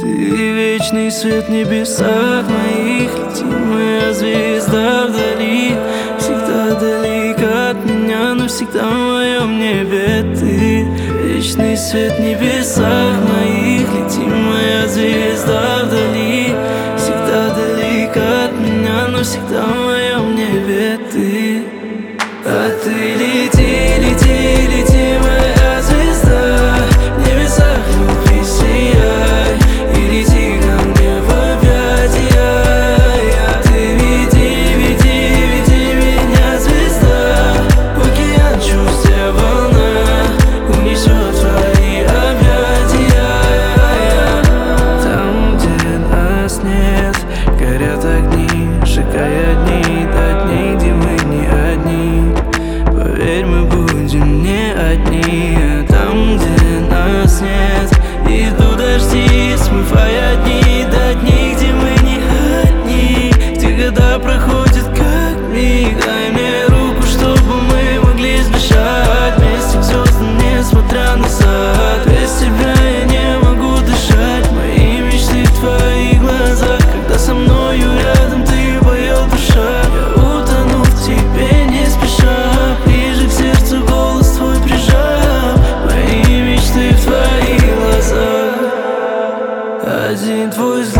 Ты вечный свет в небесах моих, лети, моя звезда вдали. Всегда далеко от меня, но всегда в моем небе ты. Вечный свет в небесах моих, лети, моя звезда вдали. Всегда далеко от меня, но всегда в моем небе ты. А ты лети, лети, лети, моя звезда. В небесах любви сияй и лети ко мне в объятия. Ты веди, веди, веди меня, звезда. В океан чувств, где волна унесет твои объятия. Там, где нас нет, горят огни, сжигая дни до дней, где мы не одни. Поверь, мы будем не одни. Там, где нас нет, идут дожди, смывая дни до дней, где мы не одни. Где года проходят как миг. Дай мне руку, чтобы мы могли сбежать вместе к звездам, несмотря назад. Без тебя я не могу дышать. Мои мечты в твоих глазах. Когда со мною рядом ты, поет душа. Я утону в тебе не спеша, ближе к сердцу голос твой прижав. Мои мечты в твоих глазах. Один твой взгляд